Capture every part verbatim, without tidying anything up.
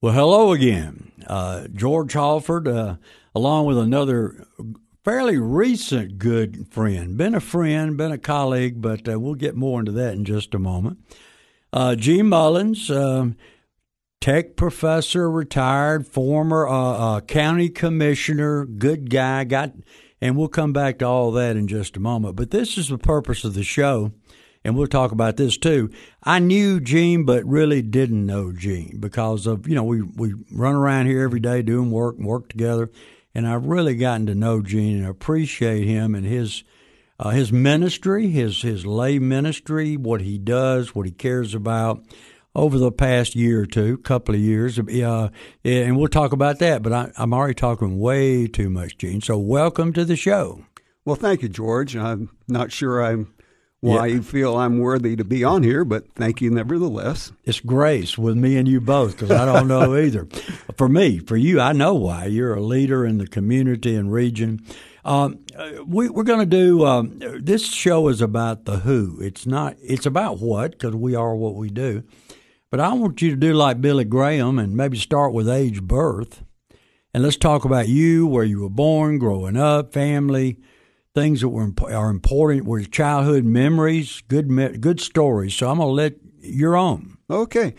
Well, hello again. Uh, George Halford, uh, along with another fairly recent good friend. Been a friend, been a colleague, but uh, we'll get more into that in just a moment. Uh, Gene Mullins, uh, tech professor, retired, former uh, uh, county commissioner, good guy, got, and we'll come back to all that in just a moment. But this is the purpose of the show. And we'll talk about this too. I knew Gene, but really didn't know Gene because of, you know, we, we run around here every day doing work and work together. And I've really gotten to know Gene and appreciate him and his uh, his ministry, his, his lay ministry, what he does, what he cares about over the past year or two, couple of years. Uh, and we'll talk about that. But I, I'm already talking way too much, Gene. So welcome to the show. Well, thank you, George. I'm not sure I'm why yeah. you feel I'm worthy to be on here, but thank you nevertheless. It's grace with me and you both because I don't know either. For me, for you, I know why. You're a leader in the community and region. Um, we, we're going to do um, – this show is about the who. It's not – it's about what because we are what we do. But I want you to do like Billy Graham and maybe start with age birth. And let's talk about you, where you were born, growing up, family – things that were are important were childhood memories, good good stories. So I'm going to let you're on. Okay.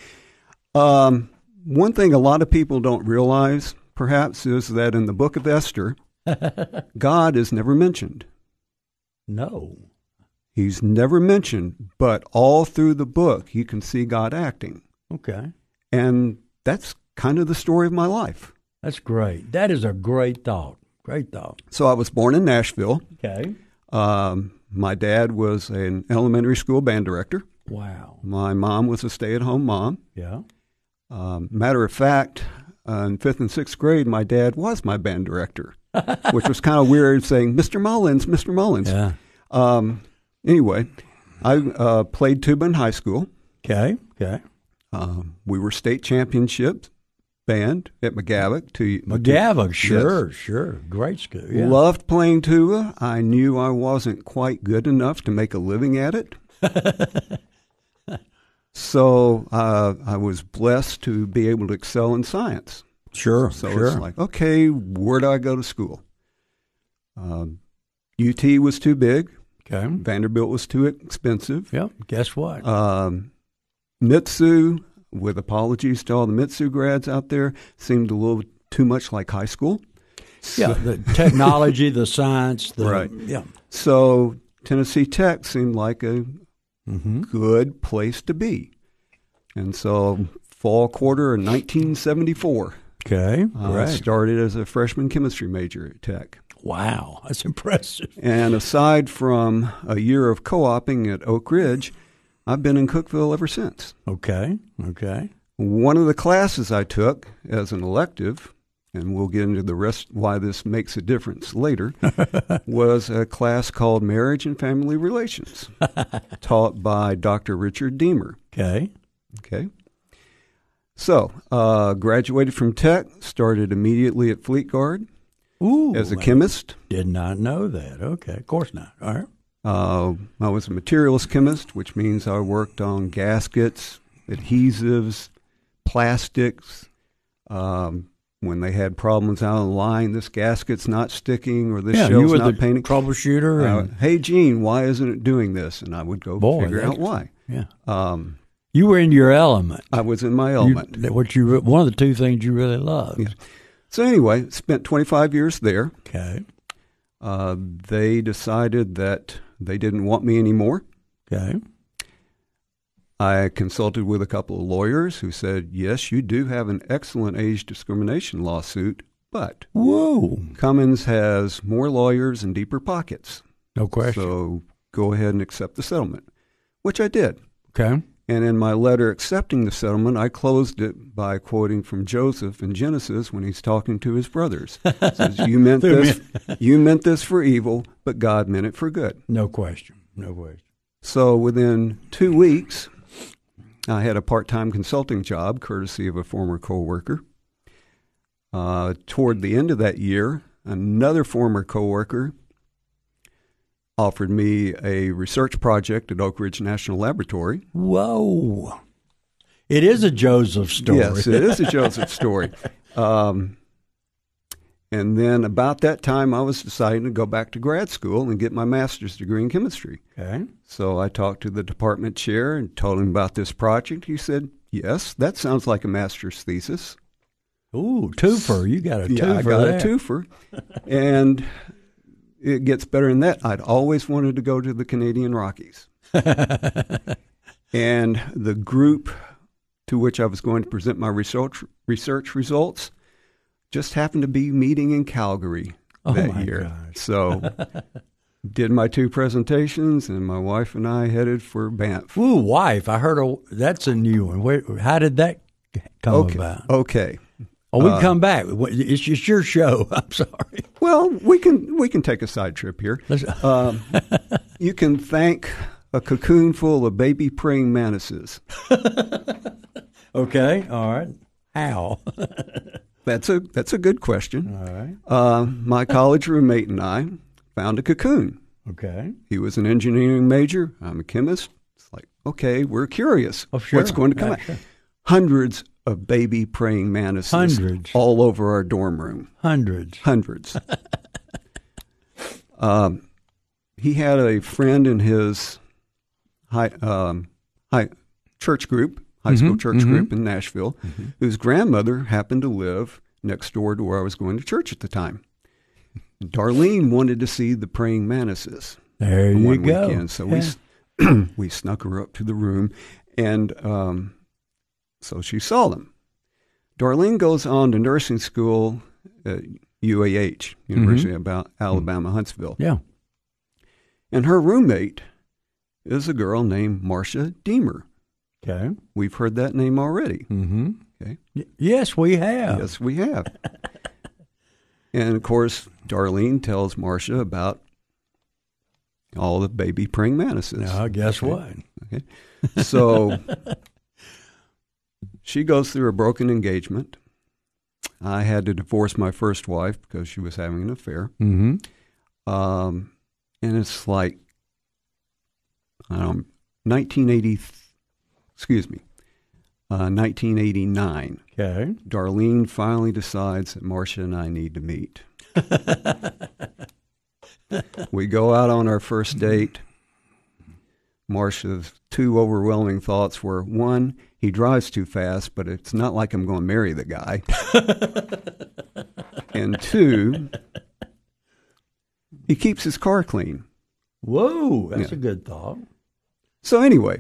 Um, one thing a lot of people don't realize, perhaps, is that in the book of Esther, God is never mentioned. No. He's never mentioned, but all through the book, you can see God acting. Okay. And that's kind of the story of my life. That's great. That is a great thought. Great thought. So I was born in Nashville. Okay. Um, my dad was an elementary school band director. Wow. My mom was a stay-at-home mom. Yeah. Um, matter of fact, uh, in fifth and sixth grade, my dad was my band director, which was kind of weird saying, Mister Mullins, Mister Mullins. Yeah. Um, anyway, I uh, played tuba in high school. Okay. Okay. Um, we were state championships. Band at McGavock. To McGavock, sure, yes. sure. Great school. Yeah. Loved playing tuba. I knew I wasn't quite good enough to make a living at it. so uh, I was blessed to be able to excel in science. Sure, So sure. it's like, okay, where do I go to school? Um, U T was too big. Okay. Vanderbilt was too expensive. Yep. Guess what? Um, Mitsu, with apologies to all the Mitsu grads out there, seemed a little too much like high school. Yeah, the technology, the science. The, right. Yeah. So Tennessee Tech seemed like a mm-hmm. good place to be. And so fall quarter of nineteen seventy-four, okay, I right. started as a freshman chemistry major at Tech. Wow, that's impressive. And aside from a year of co-oping at Oak Ridge, I've been in Cookeville ever since. Okay, okay. One of the classes I took as an elective, and we'll get into the rest why this makes a difference later, was a class called Marriage and Family Relations, taught by Doctor Richard Deemer. Okay. Okay. So, uh, graduated from Tech, started immediately at Fleet Guard Ooh, as a chemist. Did not know that. Okay, of course not. All right. Uh, I was a materials chemist, which means I worked on gaskets, adhesives, plastics. Um, when they had problems out on the line, this gasket's not sticking or this yeah, shell's you were not the painting. troubleshooter. Uh, and, hey, Gene, why isn't it doing this? And I would go boy, figure out why. Yeah. Um, you were in your element. I was in my element. You, what you one of the two things you really loved. Yeah. So anyway, spent twenty-five years there. Okay. Uh, they decided that they didn't want me anymore. Okay. I consulted with a couple of lawyers who said, yes, you do have an excellent age discrimination lawsuit, but Whoa. Cummins has more lawyers and deeper pockets. No question. So go ahead and accept the settlement, which I did. Okay. And in my letter accepting the settlement, I closed it by quoting from Joseph in Genesis when he's talking to his brothers. It says, you meant this, you meant this for evil, but God meant it for good. No question. No question. So within two weeks, I had a part-time consulting job, courtesy of a former coworker. Uh, toward the end of that year, another former coworker offered me a research project at Oak Ridge National Laboratory. Whoa. It is a Joseph story. Yes, it is a Joseph story. Um, and then about that time, I was deciding to go back to grad school and get my master's degree in chemistry. Okay. So I talked to the department chair and told him about this project. He said, yes, that sounds like a master's thesis. Ooh, twofer. You got a twofer Yeah, I got there. a twofer. And it gets better than that. I'd always wanted to go to the Canadian Rockies. And the group to which I was going to present my research, research results just happened to be meeting in Calgary Oh, that my year. gosh. So did my two presentations, and my wife and I headed for Banff. Ooh, wife. I heard a, that's a new one. Where, how did that come Okay. about? Okay. Oh, we Uh, come back. It's just your show. I'm sorry. Well, we can we can take a side trip here. Let's- Um, you can thank a cocoon full of baby praying mantises. Okay. All right. How? That's a that's a good question. All right. Uh, my college roommate and I found a cocoon. Okay. He was an engineering major. I'm a chemist. It's like, okay, we're curious. Oh, sure. What's going to come Yeah, out? sure. Hundreds of baby praying mantises. Hundreds. All over our dorm room. Hundreds. Hundreds. um, he had a friend in his high, um, high church group, high school Mhm, church mhm. group in Nashville, whose grandmother happened to live next door to where I was going to church at the time. Darlene wanted to see the praying mantises There you one go. weekend, so Yeah. we s- we snuck her up to the room, and um, so she saw them. Darlene goes on to nursing school at U A H, University of Al- Alabama, Huntsville. Yeah. And her roommate is a girl named Marcia Deemer. Okay. We've heard that name already. Mm-hmm. Okay. Y- yes, we have. Yes, we have. And, of course, Darlene tells Marcia about all the baby praying mantises. Now, guess Okay. what? Okay. So she goes through a broken engagement. I had to divorce my first wife because she was having an affair. Mm-hmm. Um, and it's like, I don't know, nineteen eighty, excuse me, uh, nineteen eighty-nine. Okay. Darlene finally decides that Marcia and I need to meet. We go out on our first date. Marcia's two overwhelming thoughts were, one, he drives too fast, but it's not like I'm going to marry the guy. And two, he keeps his car clean. Whoa, that's Yeah. a good thought. So anyway,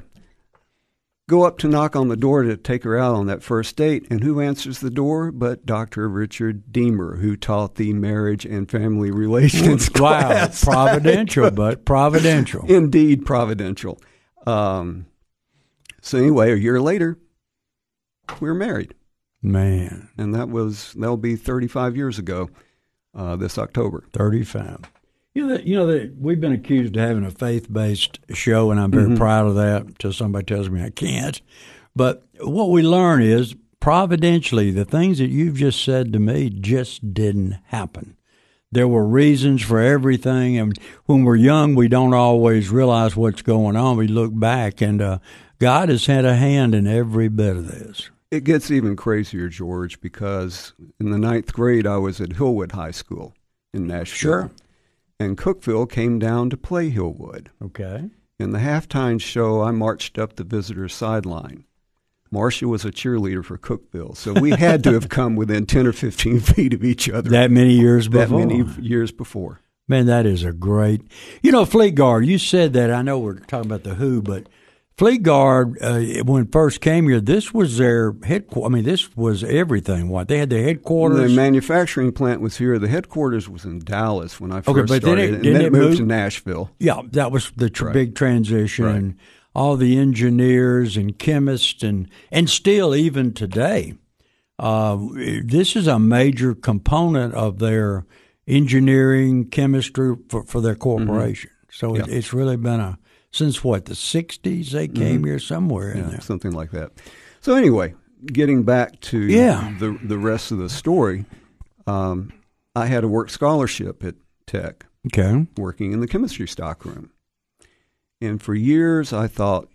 go up to knock on the door to take her out on that first date, and who answers the door but Doctor Richard Deemer, who taught the marriage and family relations Wow, class. providential, but providential. Indeed, providential. Um, so anyway, a year later, we were married, Man, and that was that'll be thirty-five years ago uh, this October. thirty-five. You know, that, you know that we've been accused of having a faith-based show, and I'm very Mm-hmm. proud of that until somebody tells me I can't. But what we learn is, providentially, the things that you've just said to me just didn't happen. There were reasons for everything, and when we're young, we don't always realize what's going on. We look back, and uh, God has had a hand in every bit of this. It gets even crazier, George, because in the ninth grade, I was at Hillwood High School in Nashville. Sure. And Cookeville came down to play Hillwood. Okay. In the halftime show, I marched up the visitor's sideline. Marcia was a cheerleader for Cookeville, so we had to have come within ten or fifteen feet of each other. That many years that before. many years before. Man, that is a great. You know, Fleet Guard, you said that. I know we're talking about the Who, but Fleet Guard, uh, when it first came here, this was their headquarters. I mean, this was everything. What? They had their headquarters. The manufacturing plant was here. The headquarters was in Dallas when I first Okay, but then started, it- and didn't then it it moved move- to Nashville. Yeah, that was the tr- Right. big transition, Right. and all the engineers and chemists, and and still even today, uh, this is a major component of their engineering chemistry for, for their corporation. So it, Yeah. it's really been a since what the sixties they came Mm-hmm. here somewhere in Yeah, there. something like that. So anyway, getting back to Yeah. the the rest of the story, um, I had a work scholarship at Tech, Okay, working in the chemistry stockroom. And for years, I thought,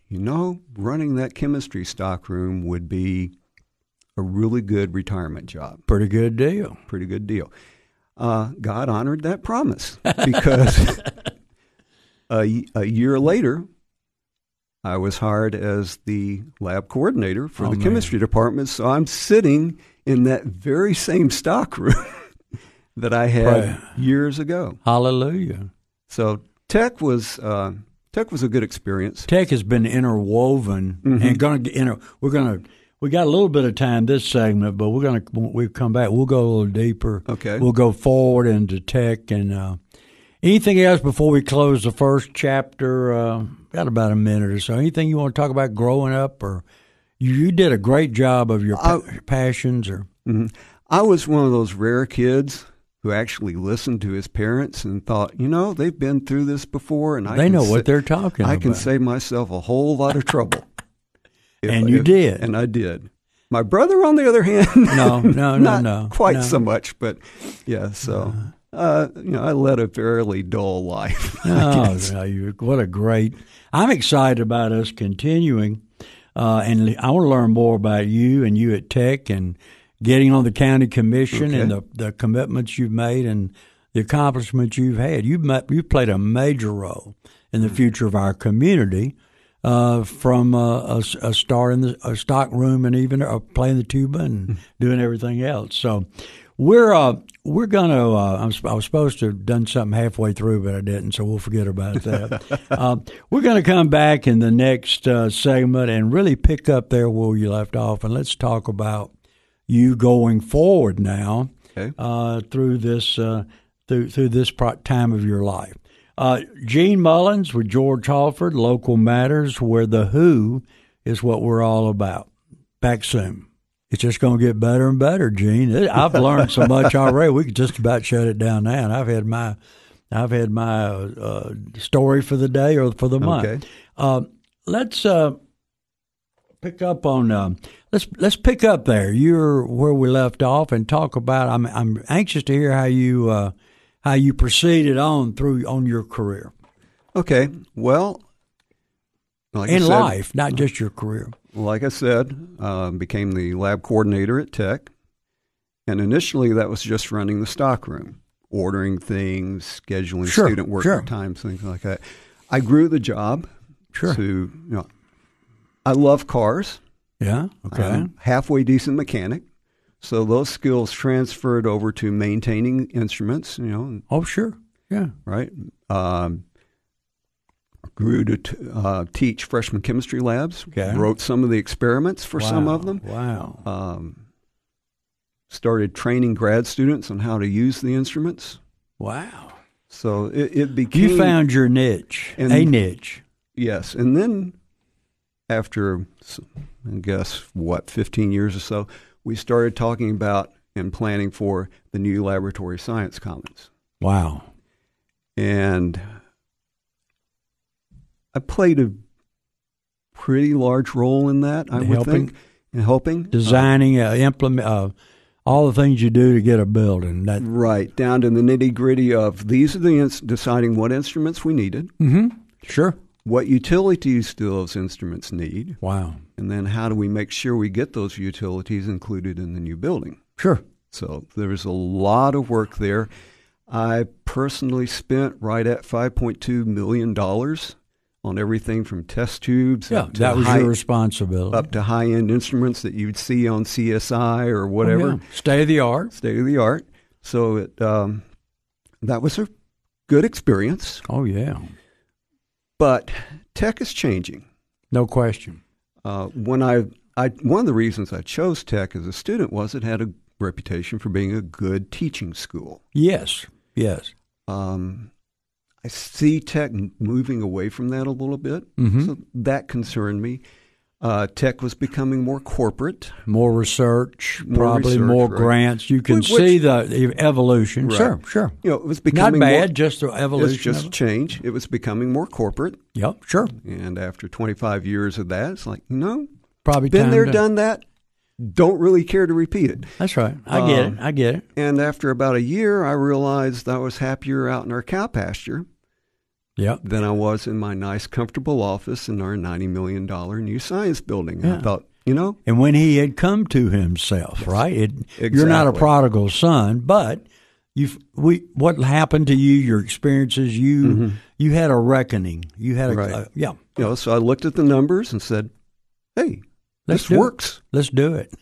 you know, running that chemistry stockroom would be a really good retirement job. Pretty good deal. Pretty good deal. Uh, God honored that promise because a, a year later, I was hired as the lab coordinator for oh, the man. chemistry department. So I'm sitting in that very same stockroom that I had Pray. years ago. Hallelujah. So Tech was uh, Tech was a good experience. Tech has been interwoven, Mm-hmm. and going to inter, we're going to. We got a little bit of time this segment, but we're going to when we come back. We'll go a little deeper. Okay. We'll go forward into Tech and uh, anything else before we close the first chapter. Uh, got about a minute or so. Anything you want to talk about growing up, or you, you did a great job of your pa- I, passions, or mm-hmm. I was one of those rare kids who actually listened to his parents and thought, you know, they've been through this before, and I they can know sa- what they're talking I about. can save myself a whole lot of trouble. If, And you if, did. And I did. My brother, on the other hand, No, no, no, not no, quite no. so much, but yeah, so, uh, you know, I led a fairly dull life. I Oh, guess. no, you, what a great! I'm excited about us continuing, uh, and I want to learn more about you and you at Tech and getting on the county commission Okay. and the, the commitments you've made and the accomplishments you've had. You've met, you've played a major role in the future of our community. Uh, from uh, a, a star in the a stock room and even uh, playing the tuba and doing everything else. So we're uh, we're gonna. Uh, I'm, I was supposed to have done something halfway through, but I didn't. So we'll forget about that. uh, we're gonna come back in the next uh, segment and really pick up there where you left off, and let's talk about you going forward now Okay. uh, through this uh, through through this pro- time of your life. Uh, Gene Mullins with George Halford, Local Matters, where the who is what we're all about. Back soon. It's just going to get better and better, Gene. I've learned so much already. We could just about shut it down now. And I've had my, I've had my uh, story for the day or for the month. Okay. Uh, let's uh, pick up on. Uh, let's let's pick up there. You're where we left off and talk about. I'm I'm anxious to hear how you. Uh, how you proceeded on through on your career. Okay. Well, like I in said, life, not just your career. like I said, uh, became the lab coordinator at Tech. And initially that was just running the stockroom, ordering things, scheduling Sure, student work sure. times, things like that. I grew the job Sure. to, you know, I love cars. Yeah. Okay. I'm a halfway decent mechanic. So those skills transferred over to maintaining instruments, you know, oh, sure. Yeah. right? Um, grew to t- uh, teach freshman chemistry labs. Okay. Wrote some of the experiments for some Wow. of them. Wow. Um, started training grad students on how to use the instruments. Wow. So it, it became You found your niche, And- a niche. yes, and then after I guess what fifteen years or so, we started talking about and planning for the new Laboratory Science Commons. Wow. And I played a pretty large role in that, I In would helping? think, in helping. Designing, uh, implement, uh, all the things you do to get a building. That. Uh, right, down to the nitty-gritty of these are the ins- deciding what instruments we needed, Mm-hmm. Sure. what utilities do those instruments need, Wow. and then how do we make sure we get those utilities included in the new building. Sure. So there's a lot of work there. I personally spent right at five point two million dollars on everything from test tubes Yeah. up to That was high, your responsibility. up to high-end instruments that you'd see on C S I or whatever, Oh, yeah. State of the art. state of the art. So it, um, that was a good experience. Oh, yeah. But tech is changing. No question. Uh, when I, I, one of the reasons I chose Tech as a student was it had a reputation for being a good teaching school. Yes. Yes. Um, I see Tech moving away from that a little bit, Mhm. so that concerned me. Uh, Tech was becoming more corporate. More research, More probably research, more right. grants. You can Which- see the the evolution. Right. Sure, sure. You know, it was Not becoming bad, more, just the evolution. it's just of it. change. It was becoming more corporate, Yep, sure. and after twenty-five years of that, it's like, you know, Probably been time there, to- done that. Don't really care to repeat it. That's right. I get Um, it. I get it. And after about a year, I realized I was happier out in our cow pasture Yep. than I was in my nice, comfortable office in our ninety million dollars new science building. Yeah. I thought, you know. And when he had come to himself, yes. right? It, exactly. You're not a prodigal son, but you we what happened to you, your experiences, you mm-hmm. you had a reckoning. You had a, right. uh, yeah. You know, so I looked at the numbers and said, hey, Let's this works. It. Let's do it.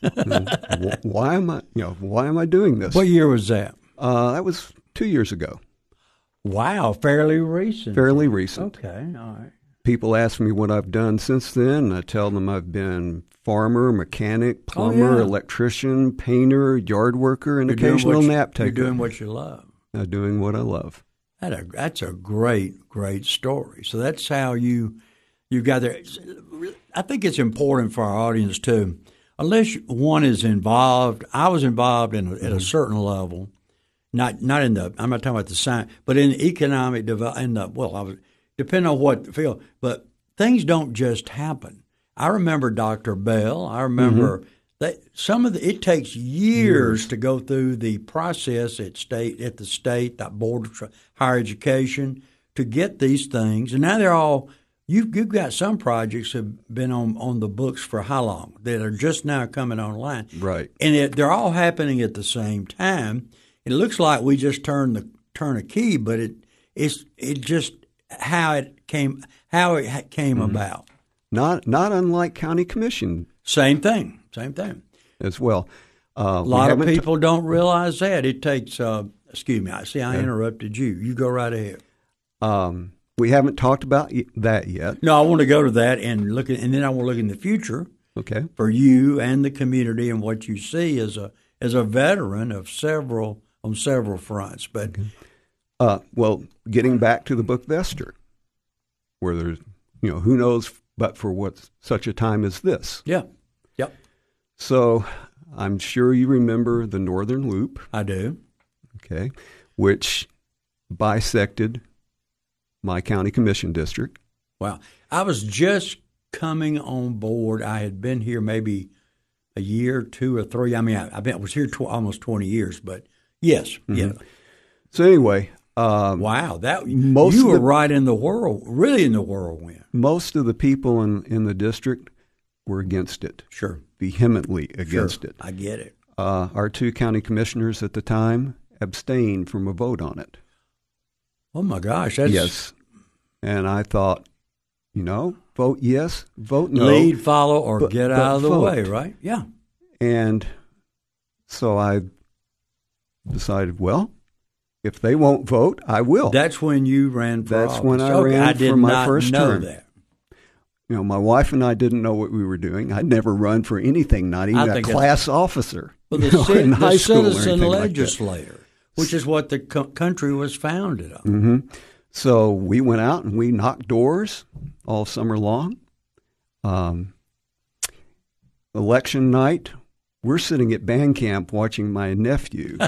why am I, you know, why am I doing this? What year was that? Uh, that was two years ago. Wow, fairly recent. Fairly recent. Okay, all right. People ask me what I've done since then, and I tell them I've been farmer, mechanic, plumber, oh, yeah. electrician, painter, yard worker, and you're occasional you, nap taker. You're doing what you love. Uh, doing what I love. That a, that's a great, great story. So that's how you you got there. I think it's important for our audience too. Unless one is involved, I was involved in at a certain level. Not not in the I'm not talking about the science, but in the economic development. In the well, I was depending on what field, but things don't just happen. I remember Doctor Bell. I remember mm-hmm. that some of the it takes years, years to go through the process at state at the state that board of higher education to get these things, and now they're all. You've, you've got some projects that have been on, on the books for how long that are just now coming online, right? And it, they're all happening at the same time. It looks like we just turned the turn a key, but it it's it just how it came how it came mm-hmm. about. Not not unlike county commission. Same thing, same thing as well. Uh, a lot of people t- don't realize that it takes. Uh, excuse me, I see I yeah. interrupted you. You go right ahead. Um, we haven't talked about that yet. No, I want to go to that and look at, and then I want to look in the future. Okay, for you and the community and what you see as a as a veteran of several. On several fronts, but uh, well, getting back to the book of Esther, where there's, you know, who knows, but for what such a time as this. Yeah, yep. So I'm sure you remember the Northern Loop. I do. Okay, which bisected my county commission district. Wow, I was just coming on board. I had been here maybe a year, two or three. I mean, I, I've been I was here tw- almost twenty years, but. Yes. Mm-hmm. Yeah. So anyway, um, wow, that most you were the, right in the whirl, really in the whirlwind. Most of the people in, in the district were against it. Sure, vehemently against sure. it. I get it. Uh, our two county commissioners at the time abstained from a vote on it. Oh my gosh, that's yes. And I thought, you know, vote yes, vote no, lead, follow, or but, get out of the vote. way. Right? Yeah. And so I. decided, well, if they won't vote, I will. That's when you ran for That's office. when I okay, ran I did for my not first know term. That. You know, my wife and I didn't know what we were doing. I'd never run for anything, not even a class officer. Well, the, you know, ci- in the high school citizen or legislator, like which is what the co- country was founded on. Mm-hmm. So we went out and we knocked doors all summer long. Um, election night, we're sitting at band camp watching my nephew.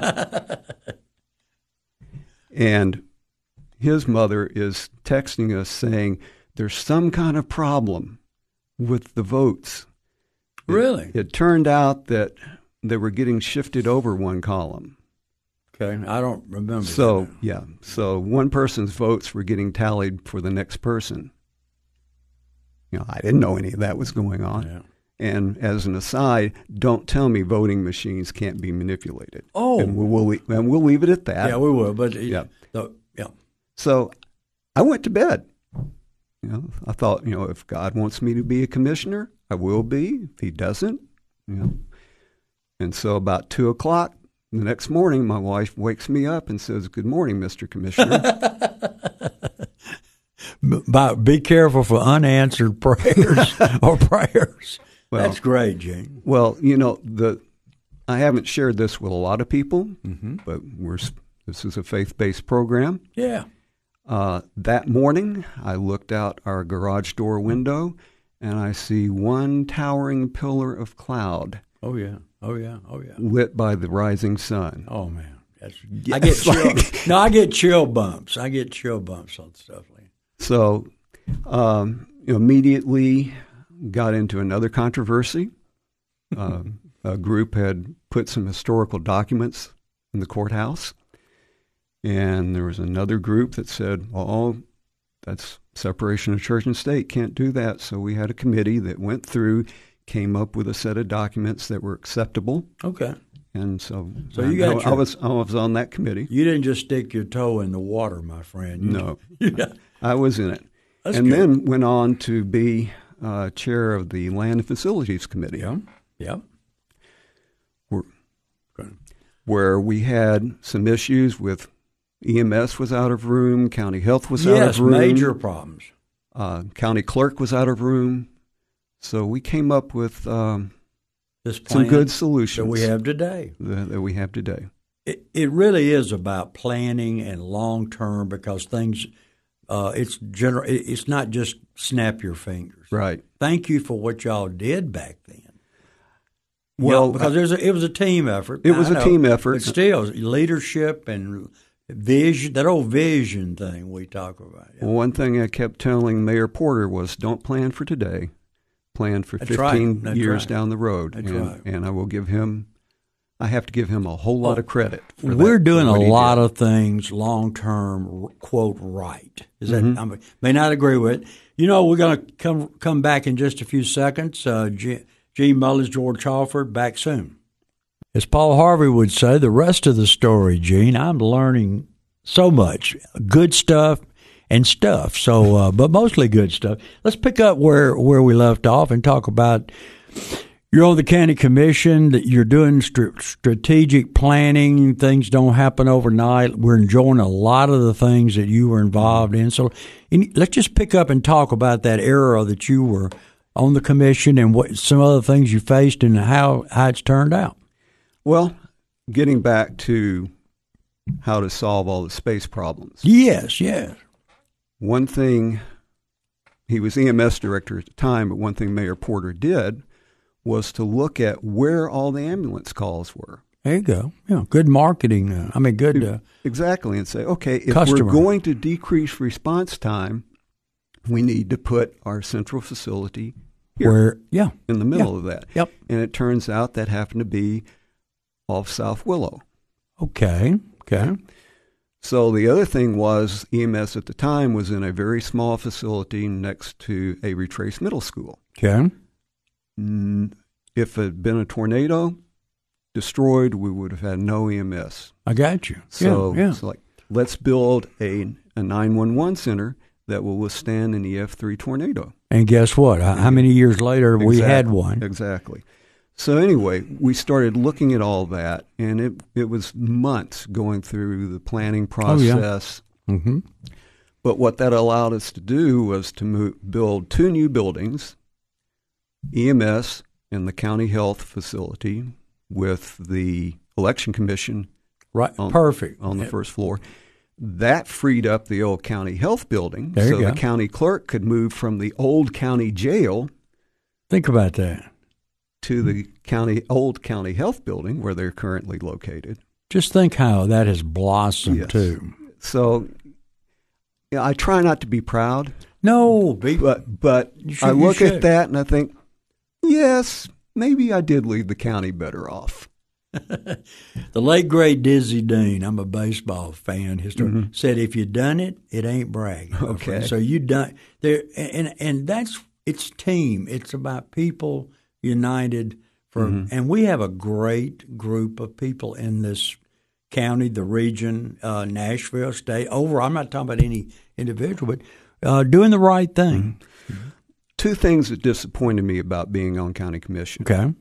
And his mother is texting us saying, there's some kind of problem with the votes. Really? It, it turned out that they were getting shifted over one column. Okay, I don't remember. So, that. yeah. So one person's votes were getting tallied for the next person. You know, I didn't know any of that was going on. Yeah. And as an aside, don't tell me voting machines can't be manipulated. Oh, and we'll, we'll and we'll leave it at that. Yeah, we will. But yeah, the, yeah. So I went to bed. You know, I thought, you know, if God wants me to be a commissioner, I will be. If He doesn't, you know. And so about two o'clock the next morning, my wife wakes me up and says, "Good morning, Mister Commissioner." But be careful for unanswered prayers or prayers. Well, that's great, Gene. Well, you know, the I haven't shared this with a lot of people, mm-hmm. but we're this is a faith-based program. Yeah. Uh, that morning, I looked out our garage door window, and I see one towering pillar of cloud. Oh yeah, oh yeah, oh yeah. Lit by the rising sun. Oh man, that's yes, I get chill. Like, no, I get chill bumps. I get chill bumps on stuff like that. So, um, immediately got into another controversy. Uh, a group had put some historical documents in the courthouse, and there was another group that said, "Oh, that's separation of church and state. Can't do that. So we had a committee that went through, came up with a set of documents that were acceptable. Okay. And so, so you got I, your, I was I was on that committee. You didn't just stick your toe in the water, my friend. You no, yeah. I was in it. That's and good. then went on to be uh, chair of the Land and Facilities Committee. Yeah, yeah. Where, where we had some issues with E M S was out of room, county health was yes, out of room. Yes, major problems. Uh, county clerk was out of room. So we came up with um, this plan some good solutions that we have today. That, that we have today. It, it really is about planning and long term because things. Uh, it's general. It's not just snap your fingers. Right. Thank you for what y'all did back then. Well, yeah, because there's a, it was a team effort. It was I a know, team effort. But still, leadership and vision, that old vision thing we talk about. Yeah. Well, one thing I kept telling Mayor Porter was don't plan for today, plan for That's fifteen right. years right. down the road. That's and, right. And I will give him, I have to give him a whole lot oh, of credit. For we're that, doing for a what he lot did. of things long term, quote, right. Is that, Mm-hmm. I mean, may not agree with it. You know, we're going to come come back in just a few seconds. Uh, G- Gene Mullins, George Halford, back soon. As Paul Harvey would say, the rest of the story, Gene, I'm learning so much. Good stuff and stuff. So, uh, but mostly good stuff. Let's pick up where, where we left off and talk about you're on the county commission, that you're doing st- strategic planning. Things don't happen overnight. We're enjoying a lot of the things that you were involved in. So in, let's just pick up and talk about that era that you were on the commission and what some other things you faced and how, how it's turned out. Well, getting back to how to solve all the space problems. Yes, yes. One thing, he was E M S director at the time, but one thing Mayor Porter did was to look at where all the ambulance calls were. There you go. Yeah, good marketing. Uh, I mean, good. Uh, exactly, and say, okay, if customer. we're going to decrease response time, we need to put our central facility here, where, yeah, in the middle yeah. of that. Yep. And it turns out that happened to be off South Willow. Okay. Okay. So the other thing was E M S at the time was in a very small facility next to a Retrace Middle School. Okay. If it had been a tornado, destroyed, we would have had no E M S. I got you. So yeah, yeah. it's like, let's build a, a nine one one center that will withstand an E F three tornado. And guess what? How many years later Exactly. we had one? Exactly. So anyway, we started looking at all that, and it it was months going through the planning process. Oh, yeah. Mm-hmm. But what that allowed us to do was to move, build two new buildings, E M S and the county health facility with the election commission Right. on, Perfect. on the Yep. first floor. That freed up the old county health building, There you so go. the county clerk could move from the old county jail Think about that. to the county old county health building where they're currently located. Just think how that has blossomed, Yes. too. So yeah, I try not to be proud, No. Be, but but You should- I you look should. at that and I think, yes, maybe I did leave the county better off. the late, great Dizzy Dean, I'm a baseball fan, historian, Mm-hmm. said, if you done it, it ain't bragging. my Okay. friend. So you done there, and, and that's, it's team. It's about people united for, Mm-hmm. and we have a great group of people in this county, the region, uh, Nashville, state, over. I'm not talking about any individual, but uh, doing the right thing. Mm-hmm. Two things that disappointed me about being on county commission. Okay.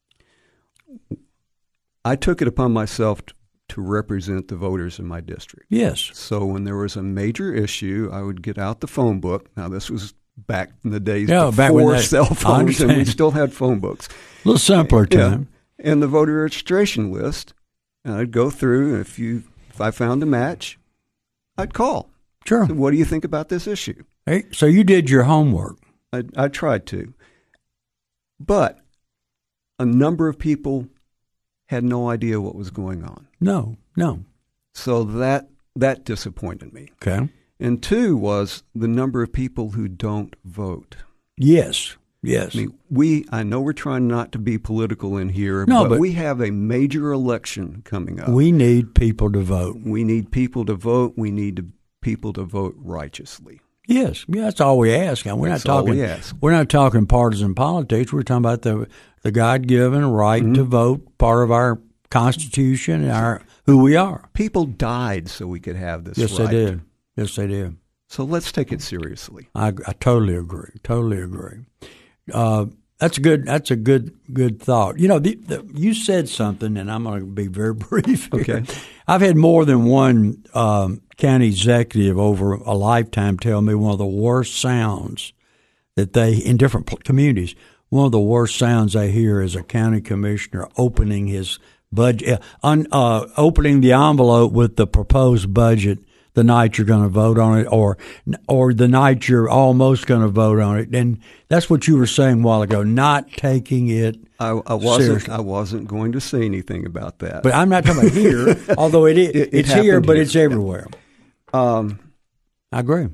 I took it upon myself to, to represent the voters in my district. Yes. So when there was a major issue, I would get out the phone book. Now, this was back in the days Yeah, back when before that- cell I phones, and we understand. still had phone books. A little simpler Yeah. time. And the voter registration list, and I'd go through, and if, you, if I found a match, I'd call. Sure. So what do you think about this issue? Hey, so you did your homework. I, I tried to. But a number of people had no idea what was going on. No, no. So that that disappointed me. Okay. And two was the number of people who don't vote. Yes, yes. I mean, we, I know we're trying not to be political in here, No, but, but- we have a major election coming up. We need people to vote. We need people to vote. We need to, people to vote righteously. Yes, yeah, that's all we ask. We're That's not all talking. we ask. We're not talking partisan politics. We're talking about the the God-given right mm-hmm. to vote, part of our Constitution, and our who we are. People died so we could have this. Yes, right. they did. Yes, they did. So let's take it seriously. I, I totally agree. Totally agree. Uh, that's a good. That's a good. Good thought. You know, the, the, you said something, and I'm going to be very brief here. Okay. I've had more than one um, county executive over a lifetime tell me one of the worst sounds that they in different communities. One of the worst sounds I hear is a county commissioner opening his budget, uh, un, uh, opening the envelope with the proposed budget the night you're going to vote on it, or or the night you're almost going to vote on it. And that's what you were saying a while ago, not taking it I, I wasn't. seriously. I wasn't going to say anything about that. But I'm not talking about here, although it is. It, it it's here, but here. it's everywhere. Um, I agree.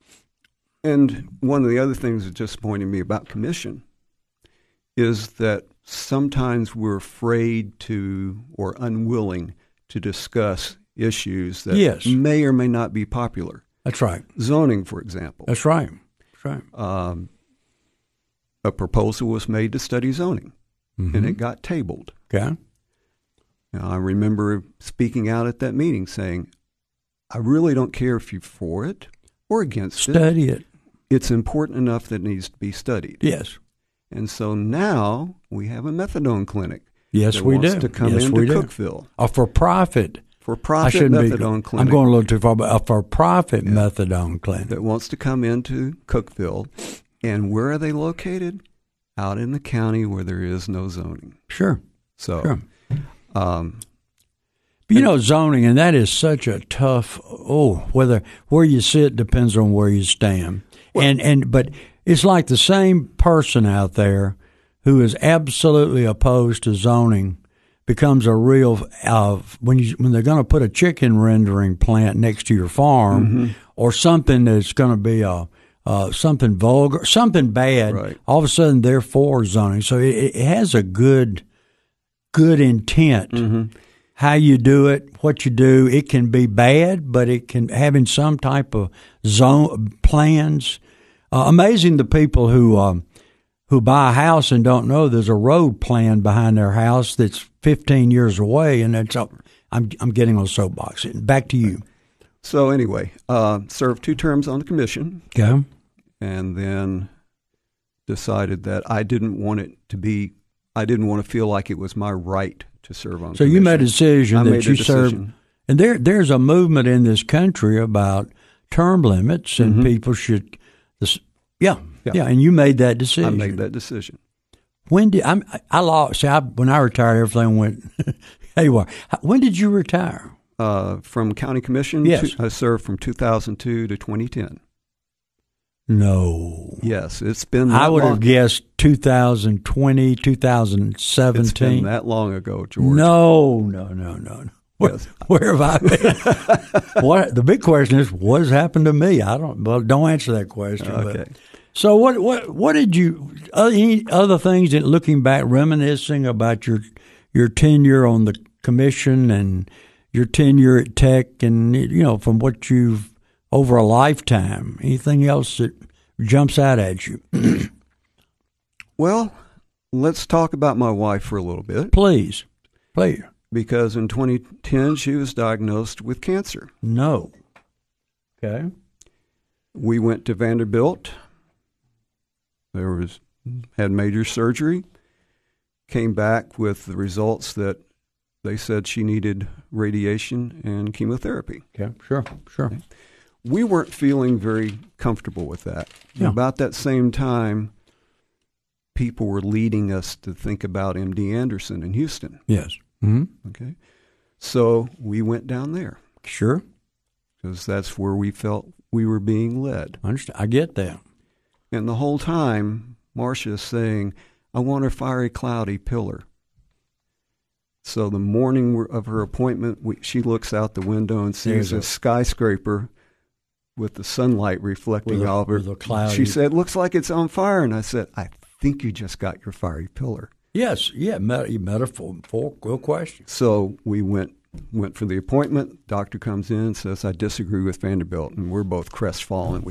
And one of the other things that disappointed me about commission is that sometimes we're afraid to or unwilling to discuss issues that yes. may or may not be popular. That's right. Zoning, for example. That's right. That's right. Um, a proposal was made to study zoning, mm-hmm. and it got tabled. Okay. Now, I remember speaking out at that meeting saying, I really don't care if you're for it or against study it. Study it. It's important enough that it needs to be studied. Yes. And so now we have a methadone clinic. Yes, that we wants do. to come yes, into we do. Cookeville. A for-profit. For-profit methadone be, clinic. I'm going a little too far, but a for-profit yeah. methadone clinic. That wants to come into Cookeville. And where are they located? Out in the county where there is no zoning. Sure. So, sure. Um, but you know, zoning, and that is such a tough, oh, whether where you sit depends on where you stand. Well, and, and but it's like the same person out there who is absolutely opposed to zoning becomes a real uh, when you when they're going to put a chicken rendering plant next to your farm mm-hmm. or something that's going to be a uh, something vulgar, something bad. Right. All of a sudden, they're for zoning. So it, it has a good good intent. Mm-hmm. How you do it, what you do, it can be bad, but it can having some type of zone plans. Uh, amazing the people who um, who buy a house and don't know there's a road plan behind their house that's fifteen years away, and that's up. I'm I'm getting on a soapbox. Back to you. So anyway, uh, served two terms on the commission. Okay. And then decided that I didn't want it to be. I didn't want to feel like it was my right to serve on. So commission. you made a decision I that made you a decision. serve, and there there's a movement in this country about term limits, and mm-hmm. people should. This, yeah, yeah, yeah, and you made that decision. I made that decision. When did I'm, I lost? See, I, when I retired, everything went haywire. When did you retire? Uh, from county commission. Yes, to, I served from two thousand two to twenty ten. No. Yes, it's been that I would long. have guessed two thousand twenty, two thousand seventeen. It's been that long ago, George. No, no, no, no. Where, yes. where have I been? What the big question is, what has happened to me? I don't. Well, don't answer that question. Okay. But, so what? What? What did you? Uh, any other things that, looking back, reminiscing about your your tenure on the commission and your tenure at Tech, and you know, from what you've over a lifetime, anything else that jumps out at you? Well, let's talk about my wife for a little bit. Please. Please. Because in twenty ten, she was diagnosed with cancer. No. Okay. We went to Vanderbilt. There was, had major surgery. Came back with the results that they said she needed radiation and chemotherapy. Okay, sure, sure. Okay. We weren't feeling very comfortable with that. Yeah. About that same time, people were leading us to think about M D Anderson in Houston. Yes. Mm-hmm. Okay. So we went down there. Sure. Because that's where we felt we were being led. I understand. I get that. And the whole time, Marcia is saying, I want a fiery, cloudy pillar. So the morning of her appointment, we, she looks out the window and sees a, a skyscraper with the sunlight reflecting off her. Cloudy... She said, looks like it's on fire. And I said, I think you just got your fiery pillar. Yes, yeah, met, metaphor, real question. So we went went for the appointment. Doctor comes in and says, I disagree with Vanderbilt. And we're both crestfallen. We think,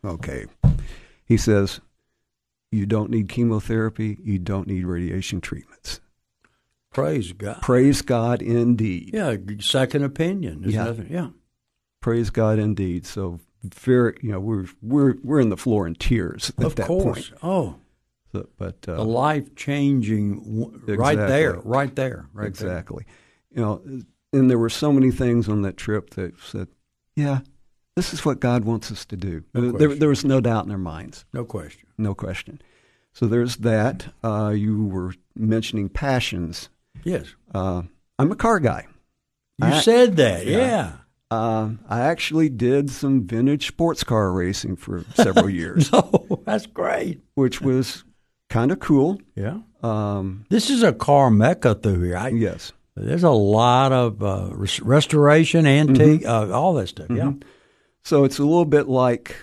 Okay. He says, you don't need chemotherapy. You don't need radiation treatments. Praise God. Praise God indeed. Yeah, second opinion. There's Yeah. nothing, yeah. Praise God indeed. So very, you know, we're we're we're in the floor in tears at Of that course. point. Oh, So, but uh, the life changing right Exactly. there, right there, right exactly. You know, and there were so many things on that trip that said, yeah, this is what God wants us to do. No there, question. there was no doubt in their minds. there. No question. No question. So there's that. Uh, you were mentioning passions. Yes. Uh, I'm a car guy. You I- said that, yeah. yeah. Uh, I actually did some vintage sports car racing for several years, Oh, that's great. which was kind of cool. Yeah. Um, This is a car mecca through here. I, yes. There's a lot of uh, res- restoration, antique, Mm-hmm. uh, all that stuff. Yeah. So it's a little bit like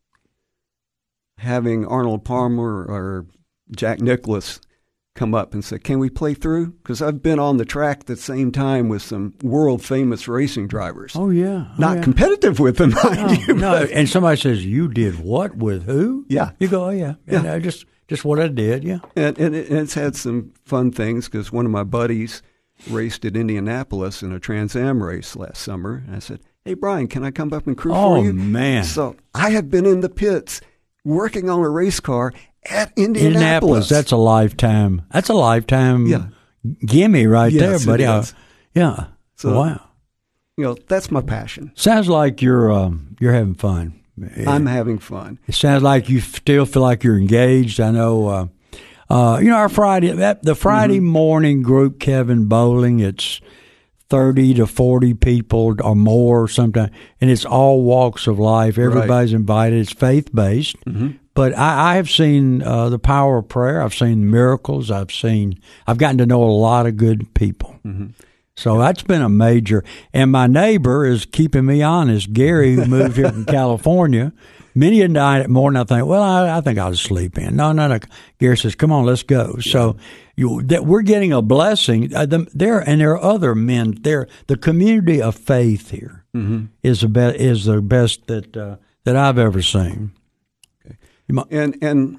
having Arnold Palmer or Jack Nicklaus come up and say, can we play through? Because I've been on the track at the same time with some world-famous racing drivers. Oh, yeah. Oh, Not yeah. competitive with them, mind No, you. no. but- And somebody says, you did what with who? Yeah. You go, oh, yeah. Yeah. And I just, just what I did, yeah. And, and, it, and it's had some fun things because one of my buddies raced at Indianapolis in a Trans Am race last summer. And I said, hey, Brian, can I come up and crew Oh, for you? man. So I have been in the pits working on a race car at Indianapolis. Indianapolis, that's a lifetime. That's a lifetime Yeah. gimme right Yes, there, it buddy. Uh, is. yeah. So- wow. You know, that's my passion. Sounds like you're um, you're having fun. I'm having fun. It sounds like you still feel like you're engaged. I know. Uh, uh, you know, our Friday, that, the Friday Mm-hmm. morning group, Kevin Bowling. It's thirty to forty people or more sometimes, and it's all walks of life. Everybody's invited. It's faith based. Mm-hmm. But I, I have seen uh, the power of prayer. I've seen miracles. I've seen. I've gotten to know a lot of good people. Mm-hmm. So that's been a major. And my neighbor is keeping me honest. Gary, who moved here from California, many a night morning I think, well, I, I think I'll just sleep in. No, no, no. Gary says, come on, let's go. Yeah. So you, that we're getting a blessing. Uh, the, there and there are other men there. The community of faith here Mm-hmm. is the best. Is the best that uh, that I've ever seen. Okay. Might, And and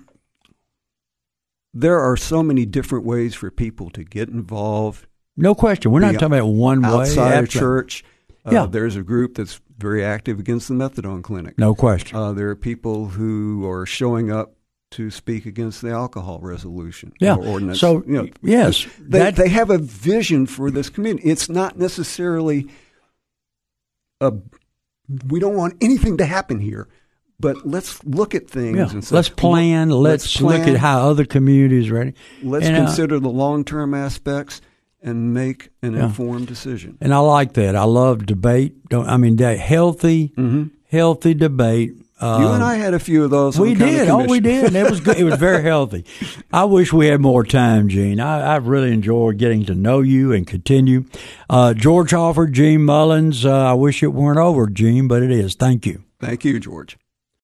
there are so many different ways for people to get involved. no question. We're not The talking about one way. Outside of Absolutely. church, uh, Yeah. there's a group that's very active against the methadone clinic. No question. Uh, there are people who are showing up to speak against the alcohol resolution Yeah. or ordinance. So, you know, yes, they, that- they have a vision for this community. It's not necessarily a, we don't want anything to happen here, but let's look at things Yeah. and say, Let's plan. "Well, Let's, plan, look at how other communities are ready. let's and, uh, consider the long-term aspects and make an Yeah. informed decision." And I like that. I love debate. Don't I mean that healthy, Mm-hmm. healthy debate. Um, You and I had a few of those. we on county did. Oh, we commission. did. And it was good. It was very healthy. I wish we had more time, Gene. I, I've really enjoyed getting to know you and continue. Uh, George Halford, Gene Mullins. Uh, I wish it weren't over, Gene, but it is. Thank you. Thank you, George.